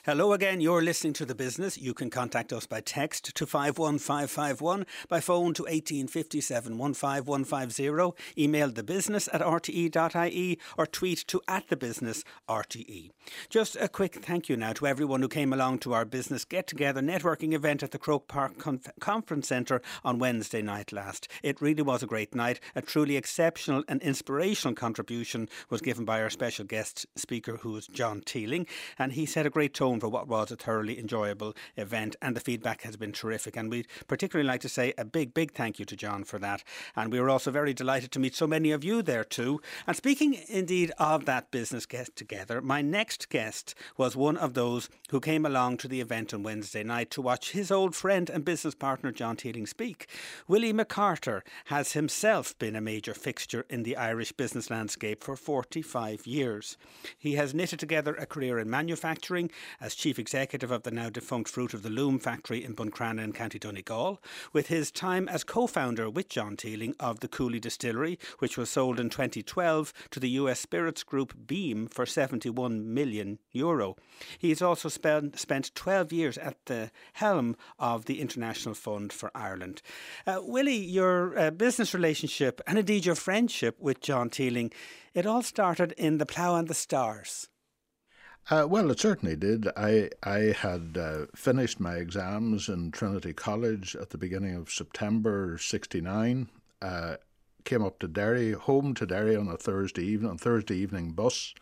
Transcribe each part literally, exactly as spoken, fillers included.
Hello again, you're listening to The Business. You can contact us by text to five one five five one, by phone to eighteen fifty-seven one five one five zero, email thebusiness at r t e dot i e or tweet to at thebusiness R T E. Just a quick thank you now to everyone who came along to our business get-together networking event at the Croke Park Conf- Conference Centre on Wednesday night last. It really was a great night. A truly exceptional and inspirational contribution was given by our special guest speaker, who is John Teeling, and he set a great tone for what was a thoroughly enjoyable event, and the feedback has been terrific, and we'd particularly like to say a big big thank you to John for that. And we were also very delighted to meet so many of you there too. And speaking indeed of that business get together, my next guest was one of those who came along to the event on Wednesday night to watch his old friend and business partner John Teeling speak. Willie McCarter has himself been a major fixture in the Irish business landscape for forty-five years. He has knitted together a career in manufacturing as chief executive of the now defunct Fruit of the Loom factory in Buncrana in County Donegal, with his time as co-founder with John Teeling of the Cooley Distillery, which was sold in twenty twelve to the U S spirits group Beam for seventy-one million euro. He has also spent, spent twelve years at the helm of the International Fund for Ireland. Uh, Willie, your uh, business relationship and indeed your friendship with John Teeling, it all started in The Plough and the Stars. Uh, well, it certainly did. I I had uh, finished my exams in Trinity College at the beginning of September sixty-nine. Uh, came up to Derry, home to Derry on a Thursday evening, on Thursday evening bus,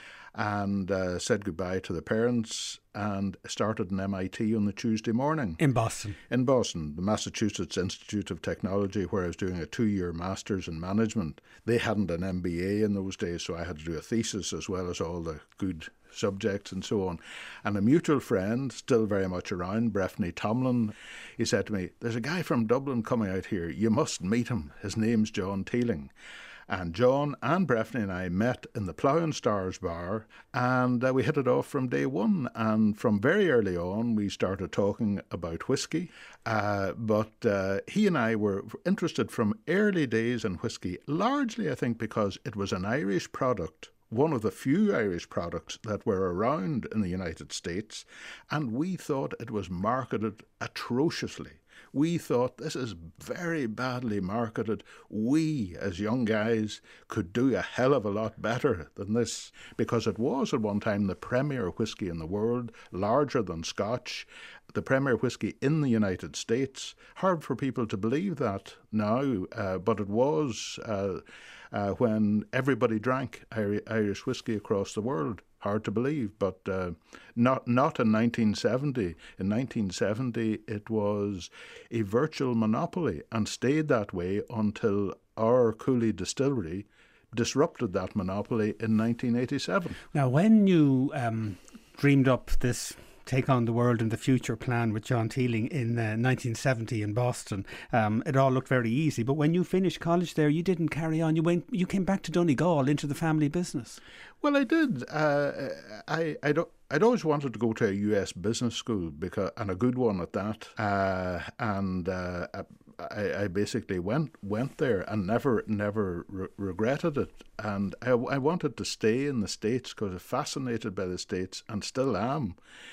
and uh, said goodbye to the parents and started an M I T on the Tuesday morning. In Boston? In Boston, the Massachusetts Institute of Technology, where I was doing a two-year Masters in Management. They hadn't an M B A in those days, so I had to do a thesis as well as all the good subjects and so on. And a mutual friend, still very much around, Breffney Tomlin, he said to me, "There's a guy from Dublin coming out here. You must meet him. His name's John Teeling." And John and Breffney and I met in the Plough and Stars bar, and uh, we hit it off from day one. And from very early on, we started talking about whisky. Uh, but uh, he and I were interested from early days in whisky, largely, I think, because it was an Irish product, one of the few Irish products that were around in the United States, and we thought it was marketed atrociously. We thought, this is very badly marketed. We, as young guys, could do a hell of a lot better than this, because it was at one time the premier whisky in the world, larger than Scotch, the premier whisky in the United States. Hard for people to believe that now, uh, but it was uh, uh, when everybody drank Irish whisky across the world. Hard to believe, but uh, not not in nineteen seventy. In nineteen seventy, it was a virtual monopoly and stayed that way until our Cooley Distillery disrupted that monopoly in nineteen eighty-seven. Now, when you um, dreamed up this Take on the World in the Future plan with John Teeling in uh, nineteen seventy in Boston, um, it all looked very easy. But when you finished college there, you didn't carry on. You went. You came back to Donegal into the family business. Well, I did. Uh, I I don't. I'd always wanted to go to a U S business school, because, and a good one at that. Uh, and uh, I, I basically went went there and never never re- regretted it. And I, I wanted to stay in the States because I'm fascinated by the States and still am.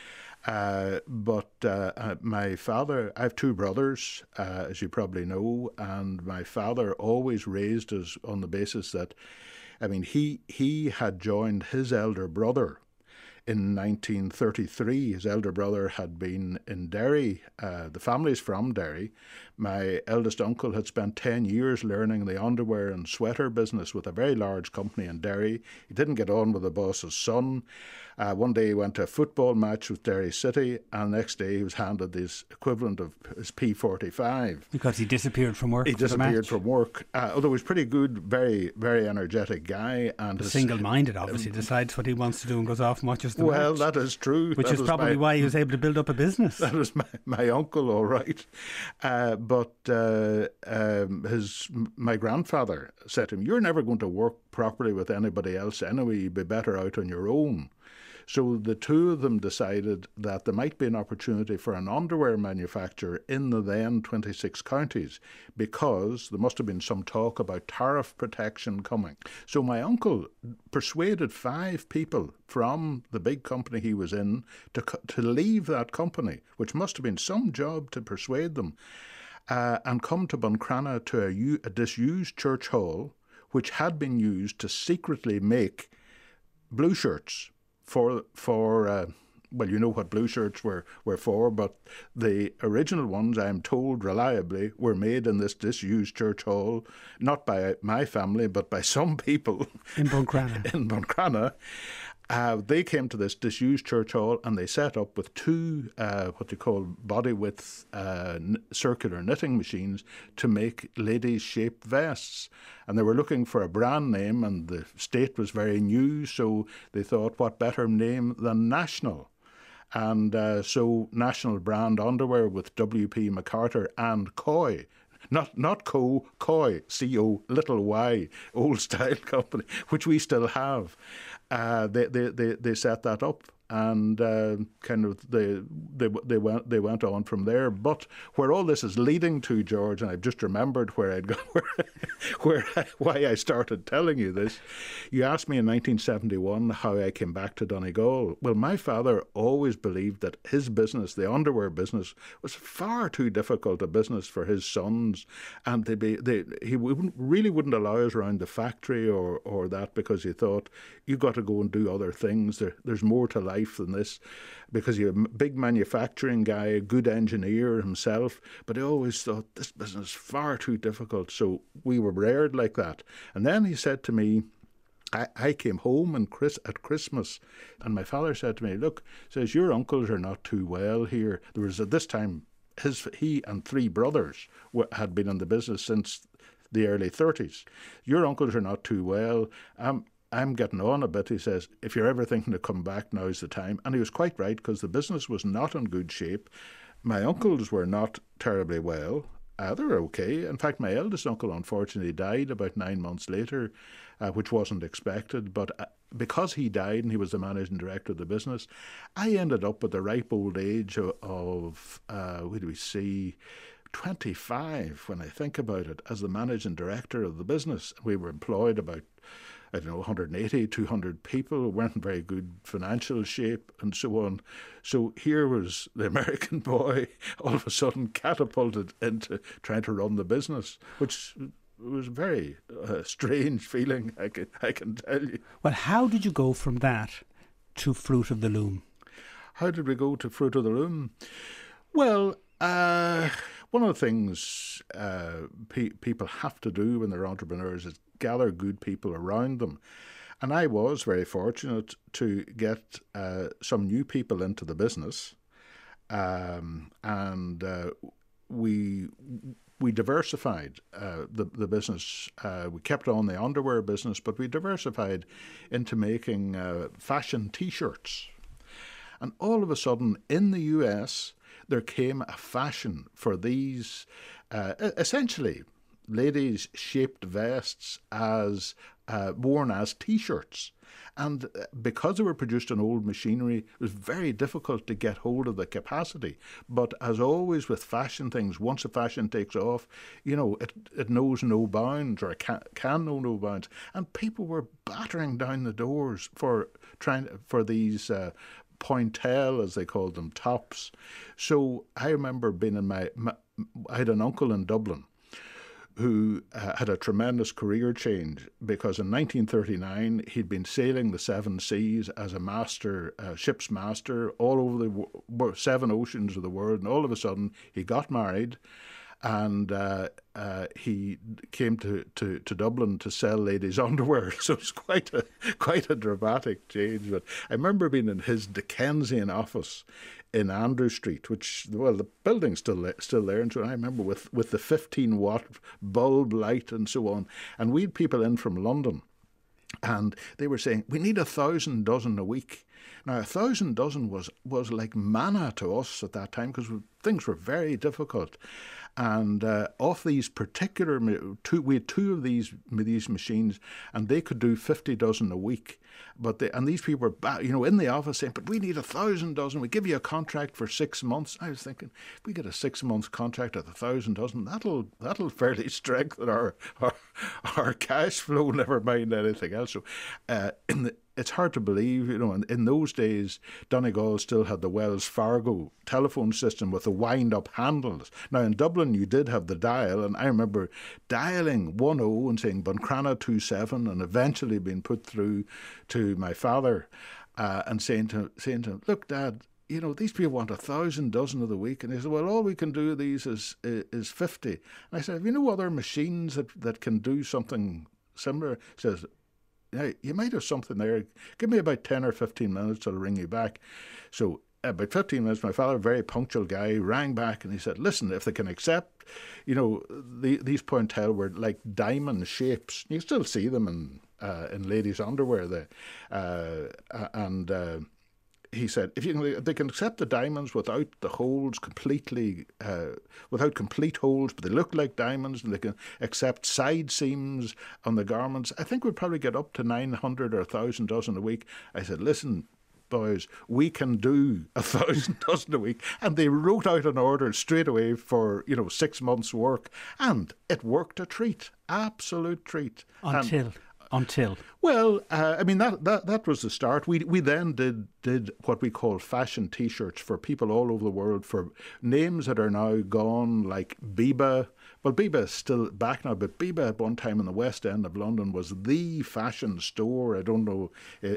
Uh, but uh, uh, my father, I have two brothers, uh, as you probably know, and my father always raised us on the basis that, I mean, he he had joined his elder brother in nineteen thirty-three. His elder brother had been in Derry. Uh, the family's from Derry. My eldest uncle had spent ten years learning the underwear and sweater business with a very large company in Derry. He didn't get on with the boss's son. Uh, one day he went to a football match with Derry City, and the next day he was handed his equivalent of his P forty-five. Because he disappeared from work. He disappeared from work. Uh, although he was pretty good, very, very energetic guy. And his, single-minded, obviously, um, decides what he wants to do and goes off and watches the Well, match. that is true. Which that is probably my, why he was able to build up a business. That was my, my uncle, all right. Uh, but uh, um, his my grandfather said to him, "You're never going to work properly with anybody else anyway. You'd be better out on your own." So the two of them decided that there might be an opportunity for an underwear manufacturer in the then twenty-six counties, because there must have been some talk about tariff protection coming. So my uncle persuaded five people from the big company he was in to, to leave that company, which must have been some job to persuade them, uh, and come to Buncrana to a, a disused church hall, which had been used to secretly make blue shirts for, for uh, well, you know what blue shirts were, were for, but the original ones, I'm told reliably, were made in this disused church hall, not by my family, but by some people in Buncrana. in Buncrana. Uh, they came to this disused church hall and they set up with two, uh, what they call body width uh, n- circular knitting machines to make ladies' shaped vests. And they were looking for a brand name, and the state was very new, so they thought, what better name than National? And uh, so National brand underwear with W P MacArthur and Coy. Not not Co, Coy, C O, little y, old style company, which we still have. Uh, they, they, they, they set that up, and uh, kind of they, they they went they went on from there. But where all this is leading to, George, and I've just remembered where I'd gone, where, where I, why I started telling you this. You asked me in nineteen seventy-one how I came back to Donegal. Well, my father always believed that his business, the underwear business, was far too difficult a business for his sons, and they be they he wouldn't, really wouldn't allow us around the factory or or that, because he thought, you got to go and do other things. There, there's more to life than this, because you're a big manufacturing guy, a good engineer himself, but he always thought this business is far too difficult. So we were reared like that. And then he said to me, I, I came home and Chris, at Christmas, and my father said to me, look, says, your uncles are not too well here. There was at this time, his he and three brothers were, had been in the business since the early thirties. Your uncles are not too well. Um, I'm getting on a bit, he says. If you're ever thinking to come back, now's the time. And he was quite right, because the business was not in good shape. My uncles were not terribly well. Uh, they were okay. In fact, my eldest uncle unfortunately died about nine months later, uh, which wasn't expected. But uh, because he died and he was the managing director of the business, I ended up at the ripe old age of, of uh, what do we see, twenty-five, when I think about it, as the managing director of the business. We were employed about, I don't know, one hundred eighty, two hundred people, weren't in very good financial shape and so on. So here was the American boy all of a sudden catapulted into trying to run the business, which was a very uh, strange feeling, I can, I can tell you. Well, how did you go from that to Fruit of the Loom? How did we go to Fruit of the Loom? Well, uh, one of the things uh, pe- people have to do when they're entrepreneurs is gather good people around them. And I was very fortunate to get uh, some new people into the business. Um, and uh, we we diversified uh, the, the business. Uh, we kept on the underwear business, but we diversified into making uh, fashion T-shirts. And all of a sudden, in the U S, there came a fashion for these, uh, essentially, ladies' shaped vests as uh, worn as T-shirts. And because they were produced on old machinery, it was very difficult to get hold of the capacity. But as always with fashion things, once a fashion takes off, you know, it, it knows no bounds, or it can, can know no bounds. And people were battering down the doors for trying for these uh, pointelle, as they called them, tops. So I remember being in my, my I had an uncle in Dublin who uh, had a tremendous career change, because in nineteen thirty-nine he'd been sailing the seven seas as a master, uh, ship's master, all over the w- seven oceans of the world, and all of a sudden he got married, and uh, uh, he came to, to, to Dublin to sell ladies' underwear. So it's quite a quite a dramatic change. But I remember being in his Dickensian office in Andrew Street, which, well, the building's still still there, and so I remember with, with the fifteen watt bulb light and so on. And we had people in from London, and they were saying, we need a thousand dozen a week. Now, a thousand dozen was, was like manna to us at that time, because things were very difficult. And uh, off these particular, two, we had two of these these machines, and they could do fifty dozen a week. But they, and these people were, ba- you know, in the office saying, but we need a thousand dozen. We give you a contract for six months. I was thinking, if we get a six month contract at a thousand dozen, that'll that'll fairly strengthen our our, our cash flow. Never mind anything else. So, uh, in the, it's hard to believe, you know, in, in those days, Donegal still had the Wells Fargo telephone system with the wind-up handles. Now, in Dublin, you did have the dial, and I remember dialing one oh and saying Buncrana two seven, and eventually being put through to my father uh, and saying to, saying to him, look, Dad, you know, these people want a thousand dozen of the week. And he said, well, all we can do of these is, is fifty. And I said, have you no other machines that, that can do something similar? He says, yeah, you might have something there. Give me about ten or fifteen minutes, I'll ring you back. So about fifteen minutes, my father, a very punctual guy, rang back and he said, listen, if they can accept, you know, the, these Pointel were like diamond shapes. You still see them in, uh, in ladies' underwear there. Uh, and... Uh, He said, if you can, they can accept the diamonds without the holes completely, uh, without complete holes, but they look like diamonds, and they can accept side seams on the garments. I think we'd probably get up to nine hundred or one thousand dozen a week. I said, listen, boys, we can do a thousand dozen a week. And they wrote out an order straight away for, you know, six months' work. And it worked a treat, absolute treat. Until... And, Until? Well, uh, I mean, that, that that was the start. We we then did did what we call fashion T-shirts for people all over the world, for names that are now gone, like Biba. Well, Biba is still back now, but Biba at one time in the West End of London was the fashion store. I don't know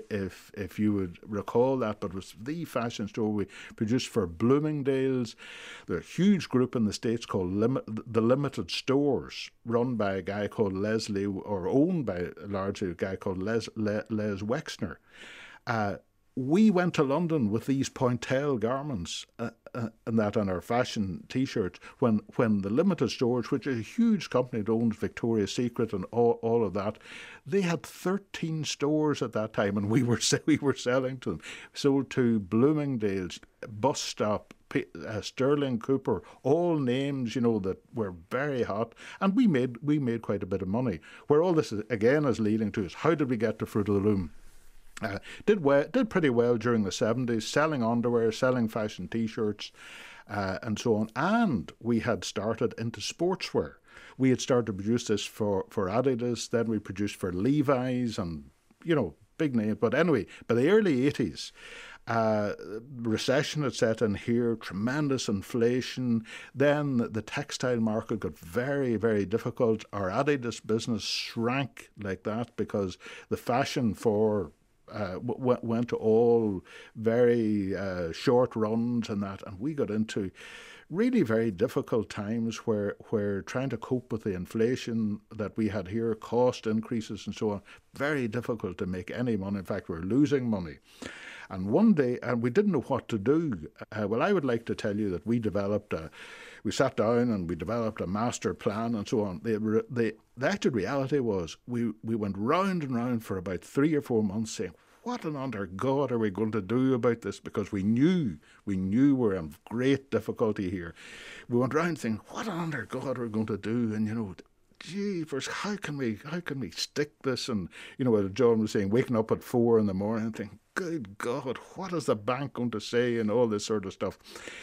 if if you would recall that, but it was the fashion store we produced for Bloomingdale's. There's a huge group in the States called Lim- the Limited Stores, run by a guy called Leslie, or owned by largely a guy called Les, Les, Les Wexner. Uh, we went to London with these Pointel garments uh, uh, and that on our fashion T-shirts when, when the Limited Stores, which is a huge company that owns Victoria's Secret and all, all of that, they had thirteen stores at that time, and we were we were selling to them. Sold to Bloomingdale's, Bus Stop, Uh, Sterling Cooper, all names, you know, that were very hot, and we made we made quite a bit of money. Where all this is, again is leading to is, how did we get to Fruit of the Loom? Uh, did well, did pretty well during the seventies, selling underwear, selling fashion T-shirts, uh, and so on. And we had started into sportswear. We had started to produce this for for Adidas. Then we produced for Levi's, and you know, big names. But anyway, by the early eighties. Uh, recession had set in here, tremendous inflation. Then the textile market got very, very difficult. Our Adidas business shrank like that because the fashion for uh, w- went to all very uh, short runs and that, and we got into really very difficult times where where trying to cope with the inflation that we had here, cost increases and so on, very difficult to make any money. In fact, we're losing money. And one day, and we didn't know what to do. Uh, well, I would like to tell you that we developed a, we sat down and we developed a master plan and so on. The, the, the actual reality was we, we went round and round for about three or four months saying, what on under God are we going to do about this? Because we knew, we knew we were in great difficulty here. We went round saying, what on under God are we going to do? And, you know, gee, first, how can we, how can we stick this? And, you know, John was saying, waking up at four in the morning and thinking, good God, what is the bank going to say and all this sort of stuff.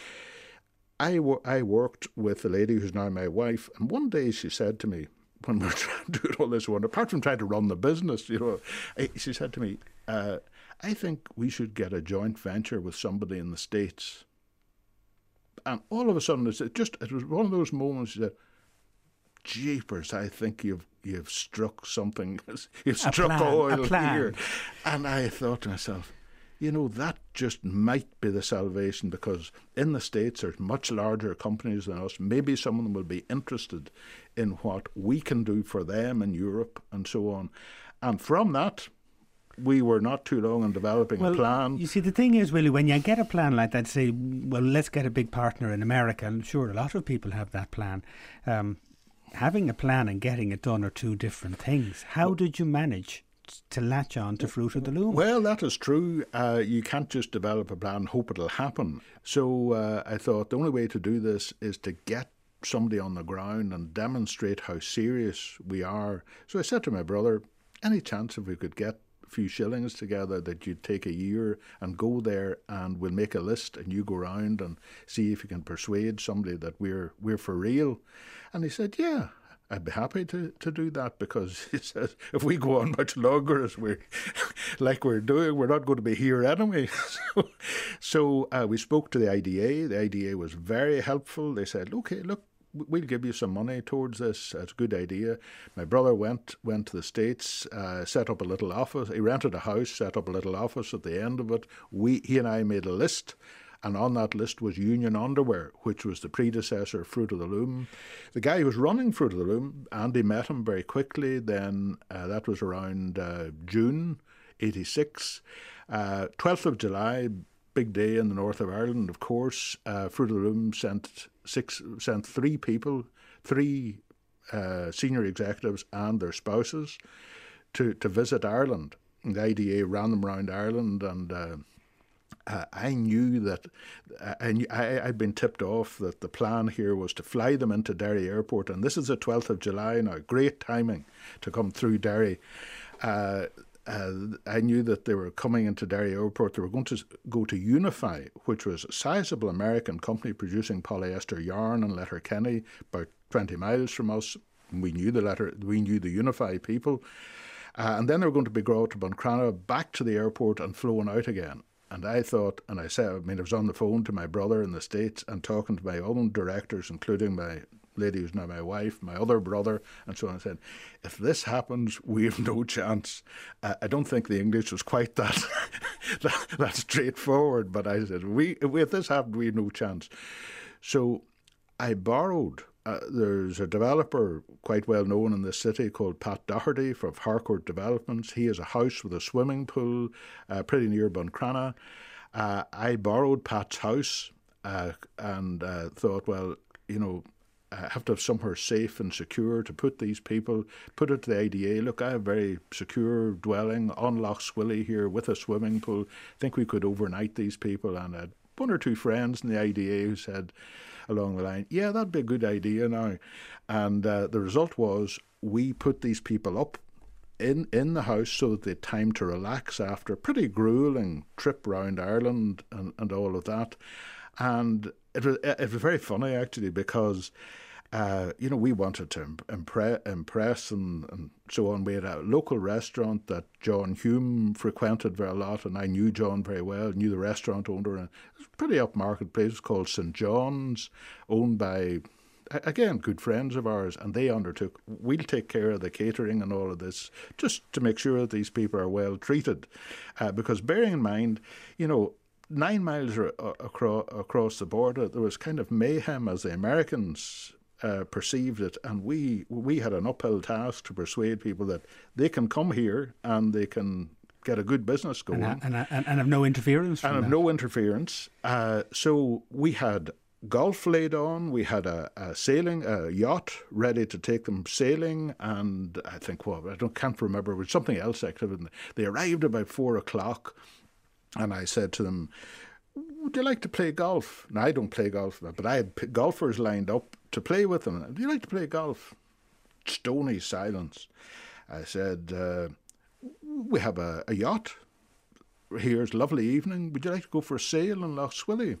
I, wo- I worked with a lady who's now my wife, and one day she said to me, when we were trying to do all this one, apart from trying to run the business, you know, she said to me, uh, I think we should get a joint venture with somebody in the States. And all of a sudden, it just it was one of those moments that, jeepers, I think you've you've struck something, you've struck plan, oil here. And I thought to myself, you know, that just might be the salvation, because in the States there's much larger companies than us. Maybe some of them will be interested in what we can do for them in Europe and so on. And from that, we were not too long in developing well, a plan. You see, the thing is, Willie, when you get a plan like that, say, well, let's get a big partner in America, and sure, a lot of people have that plan. Um, having a plan and getting it done are two different things. How did you manage to latch on to Fruit of the Loom? Well, that is true. Uh, you can't just develop a plan and hope it'll happen. So uh, I thought the only way to do this is to get somebody on the ground and demonstrate how serious we are. So I said to my brother, any chance if we could get few shillings together that you'd take a year and go there, and we'll make a list, and you go round and see if you can persuade somebody that we're we're for real. And he said, yeah, I'd be happy to, to do that, because he says, if we go on much longer as we're like we're doing, we're not going to be here anyway. so so uh, we spoke to the I D A. The I D A was very helpful. They said, okay, look, we'll give you some money towards this. It's a good idea. My brother went went to the States, uh, set up a little office. He rented a house, set up a little office at the end of it. We, he and I made a list. And on that list was Union Underwear, which was the predecessor of Fruit of the Loom. The guy who was running Fruit of the Loom, Andy, met him very quickly. Then uh, that was around uh, June eighty-six. Uh, twelfth of July, big day in the north of Ireland, of course. Uh, Fruit of the Loom sent six, sent three people, three uh, senior executives and their spouses to, to visit Ireland. And the I D A ran them around Ireland, and Uh, Uh, I knew that uh, I knew, I, I'd been tipped off that the plan here was to fly them into Derry Airport, and this is the twelfth of July now, great timing to come through Derry. Uh, uh, I knew that they were coming into Derry Airport. They were going to go to Unify, which was a sizable American company producing polyester yarn in Letterkenny, about twenty miles from us. We knew the letter. We knew the Unify people, uh, and then they were going to be brought to Buncrana, back to the airport, and flown out again. And I thought, and I said, I mean, I was on the phone to my brother in the States and talking to my own directors, including my lady who's now my wife, my other brother, and so on. I said, if this happens, we have no chance. Uh, I don't think the English was quite that, that, that straightforward, but I said, we, if this happened, we have no chance. So I borrowed. Uh, there's a developer quite well known in this city called Pat Doherty from Harcourt Developments. He has a house with a swimming pool uh, pretty near Buncrana. Uh, I borrowed Pat's house uh, and uh, thought, well, you know, I have to have somewhere safe and secure to put these people, put it to the I D A. Look, I have a very secure dwelling on Lough Swilly here with a swimming pool. I think we could overnight these people. And I had one or two friends in the I D A who said, along the line, yeah, that'd be a good idea now. And uh, the result was we put these people up in, in the house so that they had time to relax after a pretty gruelling trip round Ireland and, and all of that. And it was, it was very funny, actually, because Uh, you know, we wanted to impre- impress and, and so on. We had a local restaurant that John Hume frequented very a lot, and I knew John very well, knew the restaurant owner. And it was a pretty upmarket place called Saint John's, owned by, again, good friends of ours, and they undertook, we'll take care of the catering and all of this, just to make sure that these people are well treated. Uh, because bearing in mind, you know, nine miles across, across the border, there was kind of mayhem as the Americans Uh, perceived it, and we we had an uphill task to persuade people that they can come here and they can get a good business going, and and, and, and have no interference from and have that. no interference. Uh, so we had golf laid on, we had a, a sailing a yacht ready to take them sailing, and I think well I don't can't remember it was something else active. They arrived about four o'clock, and I said to them, would you like to play golf? Now, I don't play golf, but I had p- golfers lined up to play with them. Do you like to play golf? Stony silence. I said, uh, we have a, a yacht. Here's a lovely evening. Would you like to go for a sail in Lough Swilly?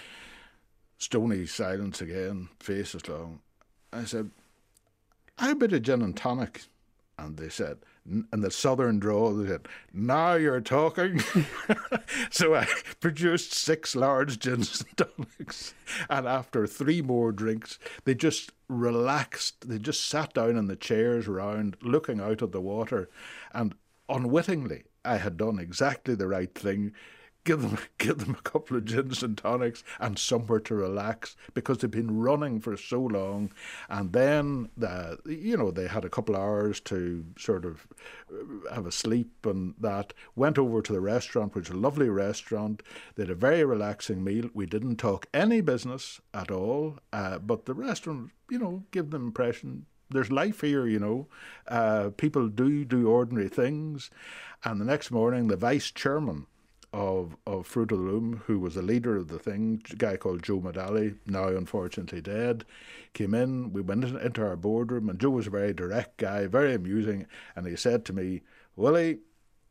Stony silence again, faces long. I said, how about a gin and tonic? And they said, in the southern drawl, they said, now you're talking. So I produced six large gins and tonics. And after three more drinks, they just relaxed. They just sat down in the chairs round, looking out at the water. And unwittingly, I had done exactly the right thing. Give them, give them a couple of gins and tonics and somewhere to relax, because they've been running for so long. And then, the, you know, they had a couple of hours to sort of have a sleep and that. Went over to the restaurant, which was a lovely restaurant. They had a very relaxing meal. We didn't talk any business at all, uh, but the restaurant, you know, gave them impression. There's life here, you know. Uh, people do do ordinary things. And the next morning, the vice chairman of of Fruit of the Loom, who was the leader of the thing, a guy called Joe Medali, now unfortunately dead, came in. We went into our boardroom, and Joe was a very direct guy, very amusing, and he said to me, Willie,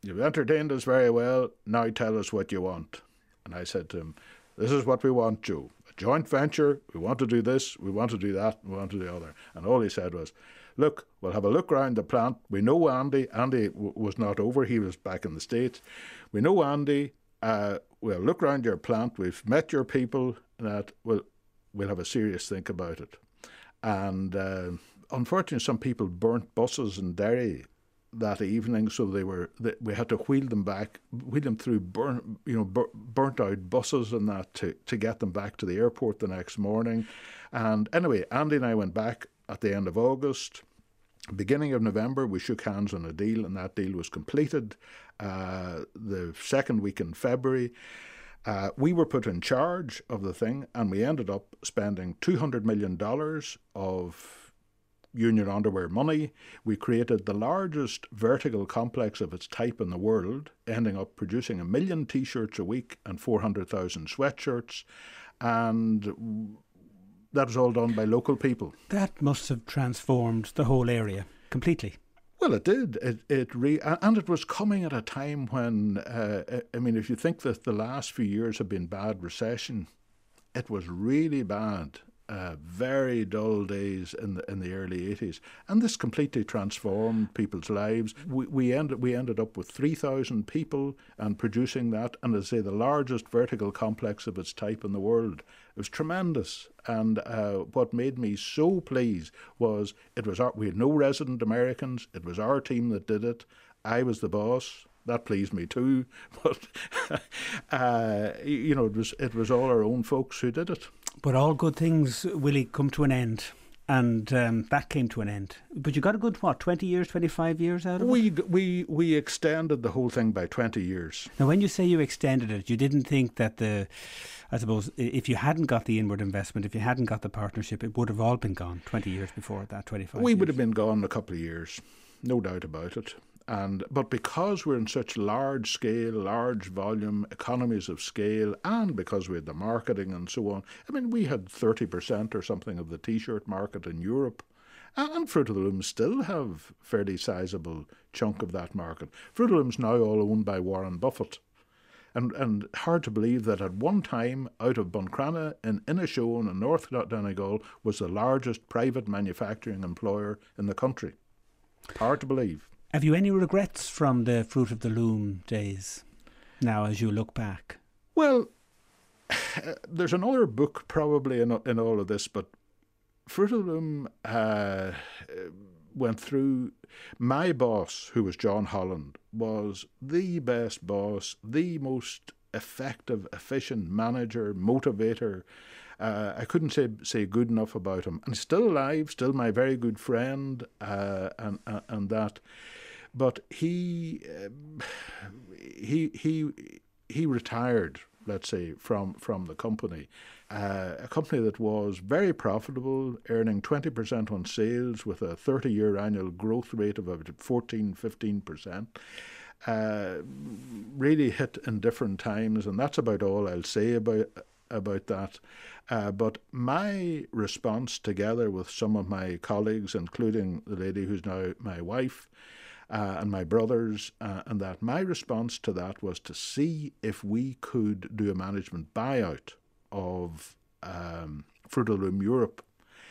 you've entertained us very well, now tell us what you want. And I said to him, this is what we want, Joe. A joint venture, we want to do this, we want to do that, we want to do the other. And all he said was, look, we'll have a look around the plant. We know Andy. Andy w- was not over, he was back in the States. We know Andy, uh, we'll look around your plant, we've met your people, that we'll, we'll have a serious think about it. And uh, unfortunately, some people burnt buses in Derry that evening, so they were they, we had to wheel them back, wheel them through burn, you know, bur- burnt out buses and that to, to get them back to the airport the next morning. And anyway, Andy and I went back at the end of August. Beginning of November, we shook hands on a deal, and that deal was completed uh, the second week in February. Uh, we were put in charge of the thing, and we ended up spending two hundred million dollars of Union Underwear money. We created the largest vertical complex of its type in the world, ending up producing a million T-shirts a week and four hundred thousand sweatshirts. And that was all done by local people. That must have transformed the whole area completely. Well, it did. It it re- and it was coming at a time when, uh, I mean, if you think that the last few years have been bad recession, it was really bad. Uh, very dull days in the in the early eighties, and this completely transformed people's lives. We we ended we ended up with three thousand people and producing that, and as I say, the largest vertical complex of its type in the world. It was tremendous, and uh, what made me so pleased was it was our, we had no resident Americans. It was our team that did it. I was the boss. That pleased me too, but uh, you know, it was it was all our own folks who did it. But all good things, Willie, come to an end. And um, that came to an end. But you got a good, what, twenty years, twenty-five years out of we, it? We we extended the whole thing by twenty years. Now, when you say you extended it, you didn't think that the, I suppose, if you hadn't got the inward investment, if you hadn't got the partnership, it would have all been gone twenty years before that, twenty-five We years. would have been gone a couple of years, no doubt about it. And but because we're in such large scale, large volume, economies of scale, and because we had the marketing and so on, I mean, we had thirty percent or something of the T-shirt market in Europe. And Fruit of the Loom still have fairly sizable chunk of that market. Fruit of the Loom's now all owned by Warren Buffett. And and hard to believe that at one time, out of Buncrana in Inishowen in North Donegal was the largest private manufacturing employer in the country. Hard to believe. Have you any regrets from the Fruit of the Loom days now as you look back? Well, there's another book probably in, in all of this, but Fruit of the Loom uh, went through... My boss, who was John Holland, was the best boss, the most effective, efficient manager, motivator. Uh, I couldn't say say good enough about him. And he's still alive, still my very good friend, uh, and, and and that. But he uh, he he he retired, let's say, from from the company, uh, a company that was very profitable, earning twenty percent on sales with a thirty-year annual growth rate of about fourteen, fifteen percent. Uh, really hit in different times, and that's about all I'll say about about that. Uh, but my response, together with some of my colleagues, including the lady who's now my wife, uh, and my brothers, uh, and that my response to that was to see if we could do a management buyout of um, Fruit of the Loom Europe.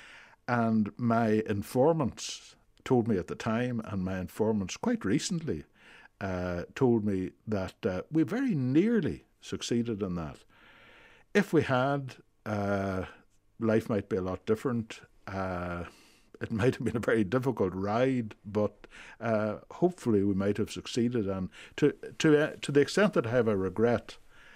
And my informants told me at the time, and my informants quite recently uh, told me that uh, we very nearly succeeded in that. If we had, uh, life might be a lot different. Uh, it might have been a very difficult ride, but uh, hopefully we might have succeeded. And to to uh, to the extent that I have a regret,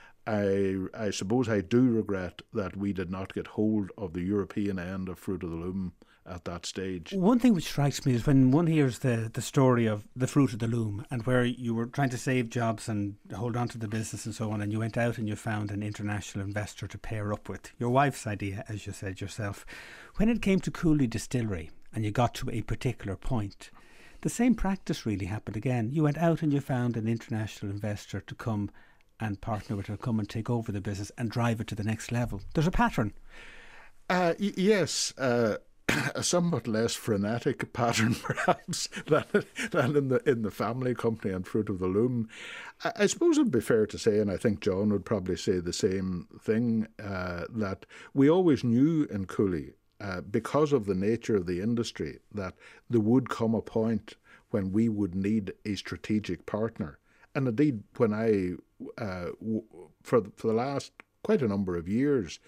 I I suppose I do regret that we did not get hold of the European end of Fruit of the Loom at that stage. One thing which strikes me is when one hears the, the story of the Fruit of the Loom and where you were trying to save jobs and hold on to the business and so on, and you went out and you found an international investor to pair up with. Your wife's idea, as you said yourself. When it came to Cooley Distillery and you got to a particular point, the same practice really happened again. You went out and you found an international investor to come and partner with her, come and take over the business and drive it to the next level. There's a pattern. Uh, y- yes, uh, a somewhat less frenetic pattern, perhaps, than, than in the in the family company and Fruit of the Loom. I, I suppose it'd be fair to say, and I think John would probably say the same thing, uh, that we always knew in Cooley, uh, because of the nature of the industry, that there would come a point when we would need a strategic partner. And indeed, when I, uh, w- for, for the last quite a number of years,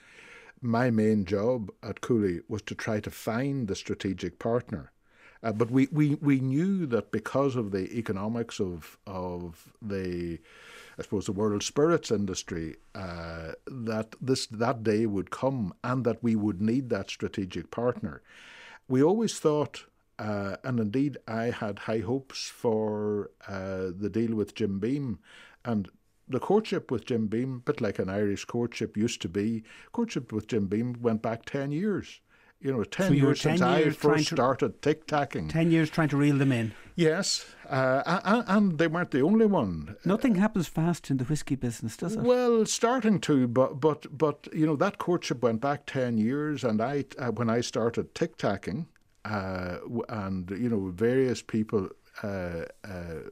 my main job at Cooley was to try to find the strategic partner. Uh, but we, we, we knew that because of the economics of of the, I suppose, the world spirits industry, uh, that this that day would come and that we would need that strategic partner. We always thought, uh, and indeed I had high hopes for uh, the deal with Jim Beam, and the courtship with Jim Beam, a bit like an Irish courtship used to be, courtship with Jim Beam went back ten years. You know, ten so you years ten since years I first started tic-tacking. Ten years trying to reel them in. Yes, uh, and, and they weren't the only one. Nothing happens fast in the whiskey business, does it? Well, starting to, but but but you know, that courtship went back ten years, and I uh, when I started tic-tacking, uh, and you know, various people uh, uh,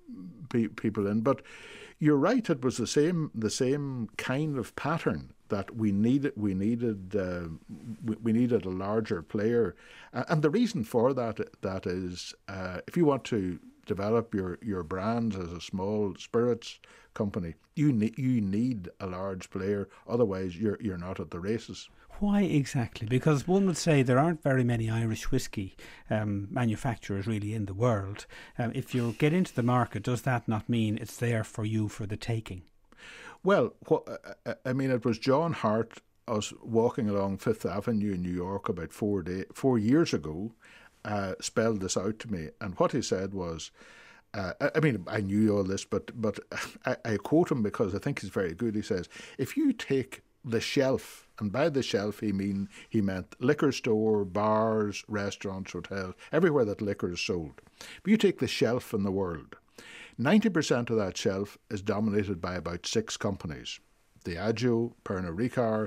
pe- people in, but. You're right. It was the same, the same kind of pattern that we needed. We needed, uh, we, we needed a larger player, uh, and the reason for that that is, uh, if you want to develop your, your brands as a small spirits company, you need you need a large player. Otherwise, you're you're not at the races. Why exactly? Because one would say there aren't very many Irish whiskey um, manufacturers really in the world. Um, if you get into the market, does that not mean it's there for you for the taking? Well, what, I mean, it was John Hart, us walking along Fifth Avenue in New York about four day, four years ago, uh, spelled this out to me. And what he said was, uh, I mean, I knew all this, but, but I, I quote him because I think he's very good. He says, if you take the shelf, and by the shelf he mean he meant liquor store, bars, restaurants, hotels, everywhere that liquor is sold. If you take the shelf in the world, ninety percent of that shelf is dominated by about six companies. Diageo, Pernod Ricard,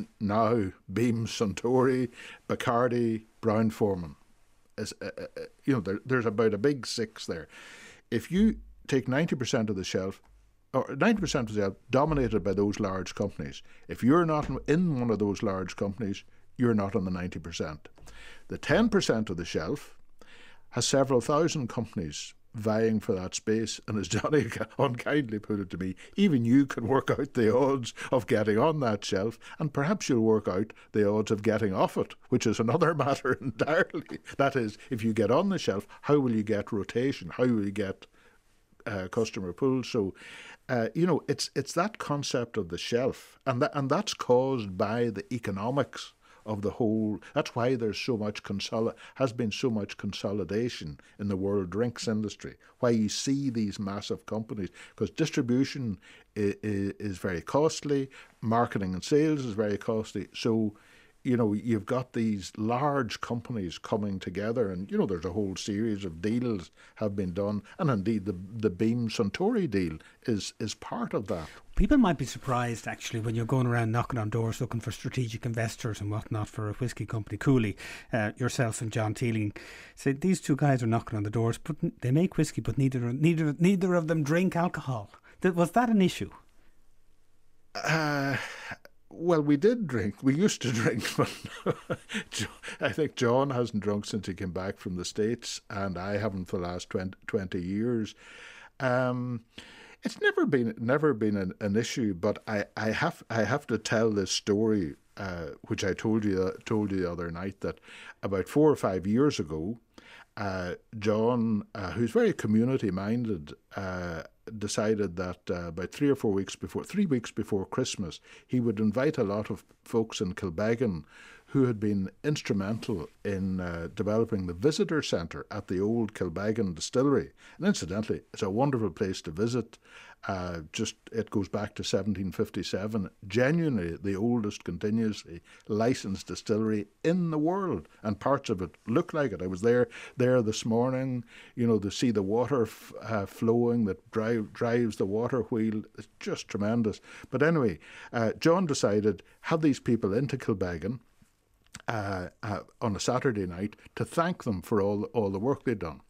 now Beam Suntory, Bacardi, Brown-Forman. As, uh, uh, you know, there, there's about a big six there. If you take ninety percent of the shelf, or ninety percent of the shelf dominated by those large companies. If you're not in one of those large companies, you're not on the ninety percent. The ten percent of the shelf has several thousand companies vying for that space, and as Johnny unkindly put it to me, even you can work out the odds of getting on that shelf, and perhaps you'll work out the odds of getting off it, which is another matter entirely. That is, if you get on the shelf, how will you get rotation? How will you get uh, customer pull? So, Uh, you know, it's it's that concept of the shelf, and that and that's caused by the economics of the whole. That's why there's so much consoli- has been so much consolidation in the world drinks industry. Why you see these massive companies, because distribution is, is very costly, marketing and sales is very costly. So, you know, you've got these large companies coming together, and, you know, there's a whole series of deals have been done, and indeed the the Beam Suntory deal is is part of that. People might be surprised, actually, when you're going around knocking on doors looking for strategic investors and whatnot for a whisky company. Cooley, uh, yourself and John Teeling, say these two guys are knocking on the doors, but they make whisky, but neither neither neither of them drink alcohol. Was that an issue? Uh Well, we did drink. We used to drink, but I think John hasn't drunk since he came back from the States, and I haven't for the last twenty, twenty years. Um, it's never been never been an, an issue, but I, I have I have to tell this story, uh, which I told you told you the other night, that about four or five years ago, uh, John, uh, who's very community minded, uh, decided that uh, about three or four weeks before, three weeks before Christmas, he would invite a lot of folks in Kilbeggan who had been instrumental in uh, developing the visitor centre at the old Kilbeggan distillery. And incidentally, it's a wonderful place to visit. Uh, just it goes back to seventeen fifty-seven. Genuinely the oldest continuously licensed distillery in the world, and parts of it look like it. I was there there this morning, you know, to see the water f- uh, flowing that drive, drives the water wheel. It's just tremendous. But anyway, uh, John decided, have these people into Kilbeggan, uh, uh, on a Saturday night to thank them for all all the work they'd done.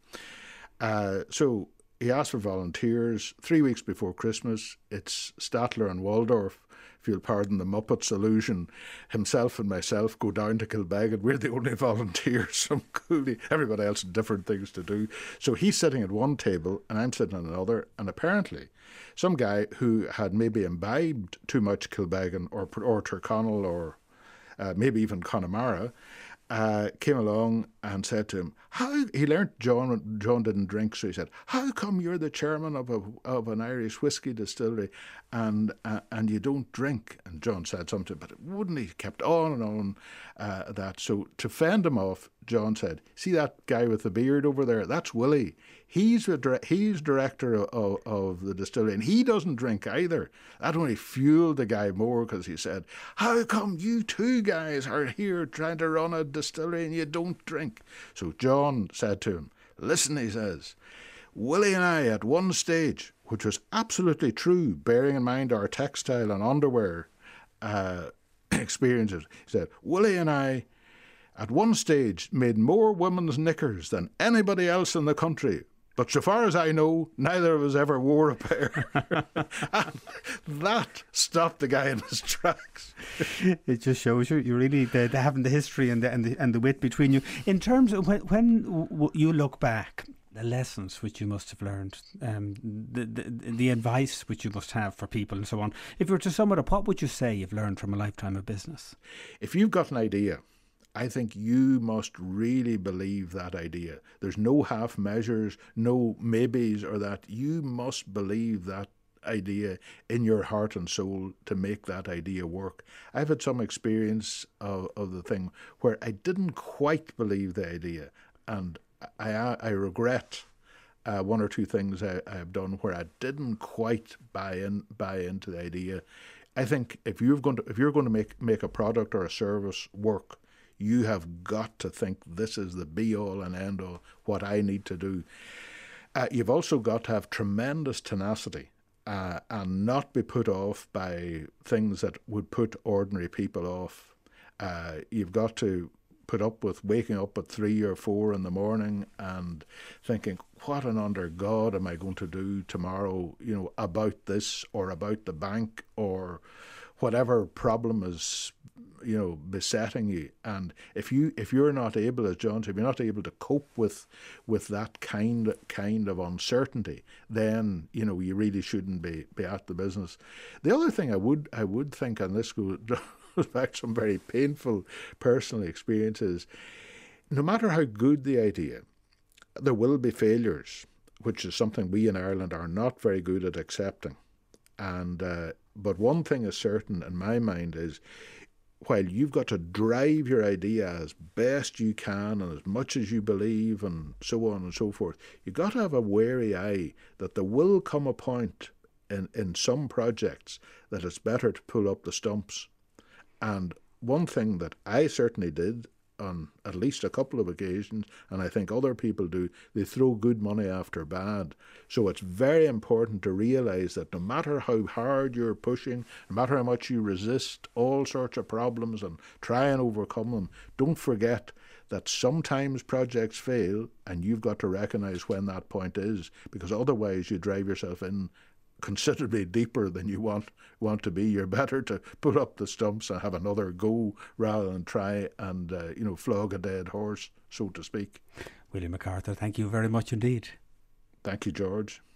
Uh, so he asked for volunteers. Three weeks before Christmas, it's Statler and Waldorf, if you'll pardon the Muppets illusion. Himself and myself go down to Kilbeggan. We're the only volunteers. Some coolie, everybody else had different things to do. So he's sitting at one table and I'm sitting at another. And apparently, some guy who had maybe imbibed too much Kilbeggan or or Tyrconnell or uh, maybe even Connemara, Uh, came along and said to him, "How?" He learnt John John didn't drink, so he said, "How come you're the chairman of a of an Irish whiskey distillery, and uh, and you don't drink?" And John said something, but it wouldn't. He kept on and on uh, that. So to fend him off, John said, "See that guy with the beard over there? That's Willie. He's a he's director of, of the distillery, and he doesn't drink either." That only fueled the guy more, because he said, "How come you two guys are here trying to run a distillery and you don't drink?" So John said to him, "Listen," he says, "Willie and I at one stage," which was absolutely true, bearing in mind our textile and underwear uh, experiences, he said, "Willie and I at one stage made more women's knickers than anybody else in the country. But so far as I know, neither of us ever wore a pair." And that stopped the guy in his tracks. It just shows you, you really, the, the having the history and the, and the and the wit between you. In terms of when, when w- you look back, the lessons which you must have learned, um, the, the the advice which you must have for people and so on. If you were to sum it up, what would you say you've learned from a lifetime of business? If you've got an idea, I think you must really believe that idea. There's no half measures, no maybes or that. You must believe that idea in your heart and soul to make that idea work. I've had some experience of, of the thing where I didn't quite believe the idea, and I, I regret uh, one or two things I, I've done where I didn't quite buy in, buy into the idea. I think if you're going to if you're going to make make a product or a service work, you have got to think this is the be-all and end-all, what I need to do. Uh, you've also got to have tremendous tenacity uh, and not be put off by things that would put ordinary people off. Uh, you've got to put up with waking up at three or four in the morning and thinking, what on under God am I going to do tomorrow, you know, about this or about the bank or whatever problem is, you know, besetting you. And if you if you're not able, as John said, if you're not able to cope with with that kind kind of uncertainty, then you know you really shouldn't be, be at the business. The other thing I would I would think, and this goes back to some very painful personal experiences, no matter how good the idea, there will be failures, which is something we in Ireland are not very good at accepting. And uh, but one thing is certain in my mind is, while you've got to drive your idea as best you can and as much as you believe and so on and so forth, you've got to have a wary eye that there will come a point in, in some projects that it's better to pull up the stumps. And one thing that I certainly did on at least a couple of occasions, and I think other people do, they throw good money after bad. So it's very important to realise that no matter how hard you're pushing, no matter how much you resist all sorts of problems and try and overcome them, don't forget that sometimes projects fail and you've got to recognise when that point is, because otherwise you drive yourself in considerably deeper than you want want to be. You're better to put up the stumps and have another go rather than try and uh, you know flog a dead horse, so to speak. Willie MacArthur, thank you very much indeed. Thank you, George.